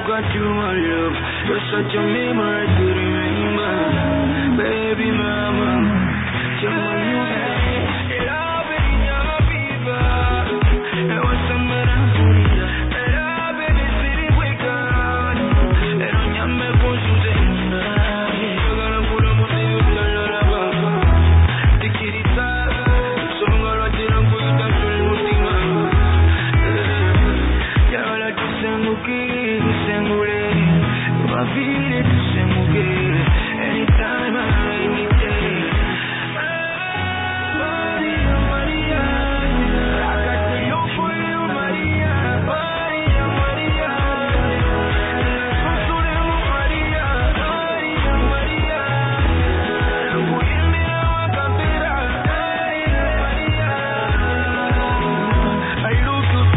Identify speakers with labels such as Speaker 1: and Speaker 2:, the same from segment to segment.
Speaker 1: got you, my love. You're such a memory to remember. Baby mama, you're my new baby. Love it in your fever. And what's the matter? Love it is really quick. And on your me push you say, you're gonna put a moon in your love. The kitty time. So I'm gonna tell you for you to show you what you want. Yeah, I like to sing okay, sing okay. I feel it to sing okay. Anytime any day. Maria, Maria, I got to look for you, Maria, Maria, Maria. Maria, Maria, Maria. I look to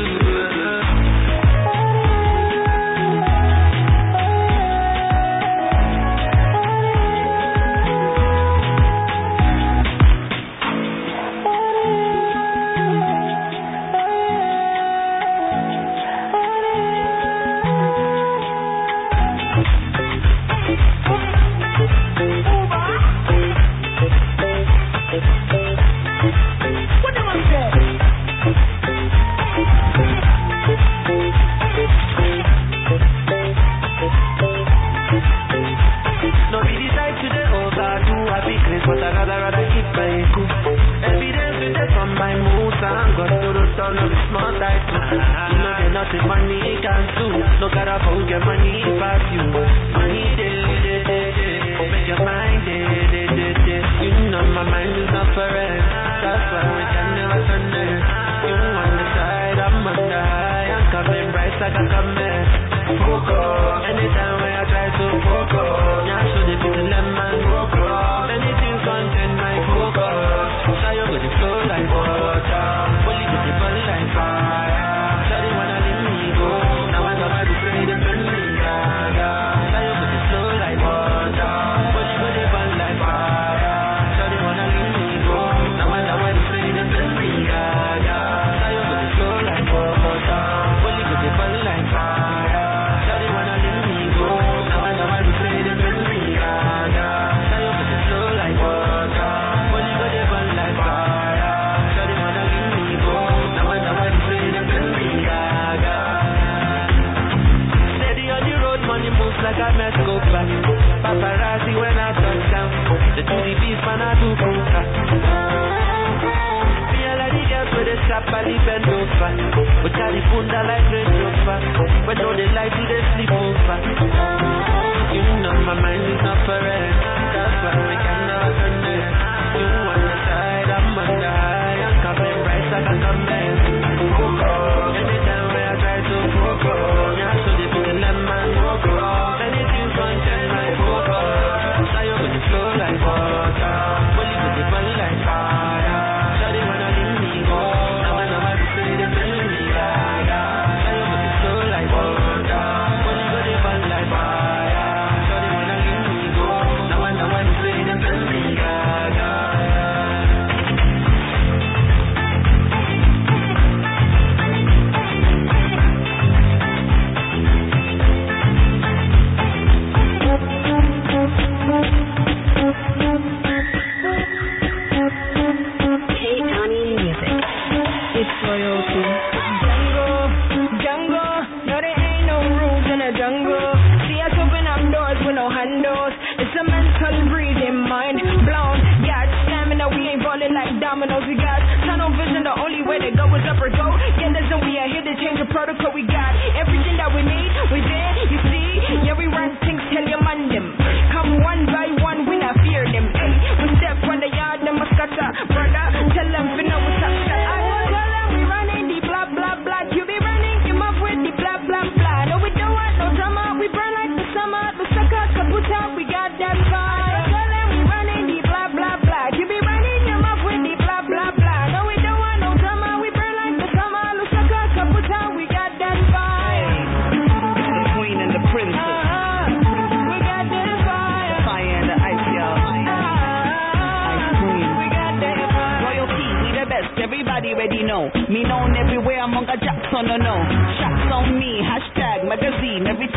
Speaker 2: already know. Me known everywhere among a Jackson or no. Shots on me, hashtag magazine. Every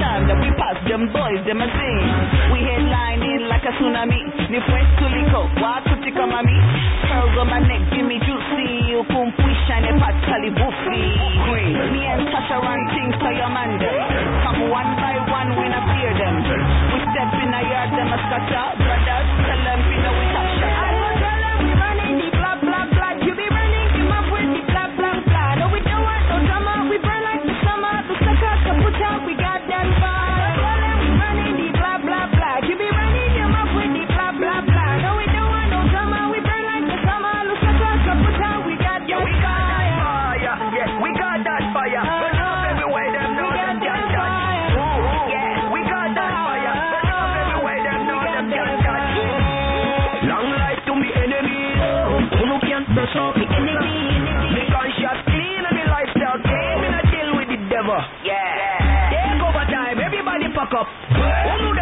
Speaker 2: them boys, them a sing. We headlining like a tsunami. Ni fue liko, watu tika mami. Pearls on my neck, give me juicy. Ukumpuisha ne pat kalibufi. Queen, me and Tasha run things to your man them. Come one by one, we not fear them. We step in a yard, them a scatter. Brothers, tell them we know we top shot.
Speaker 3: I go tell them we running the blah blah blah. You be running him up with the blah blah blah. No, we don't want no drama. We burn like the summer. The suckers can put out, we got them fire. Tell them we running the blah blah blah. You be running him up with the blah blah blah. No, we don't want no drama. We burn like the summer. The suckers can put out, we got them fire.
Speaker 1: Yeah, we got that fire. Burn up everywhere, them know them can't touch. Yeah, we got that fire. Burn up everywhere, them know them can't touch. Long life to me enemies. Who can't brush up the enemy? Me conscious clean and me lifestyle clean. Me not deal with the devil. Yeah. Take over time, everybody fuck up. Who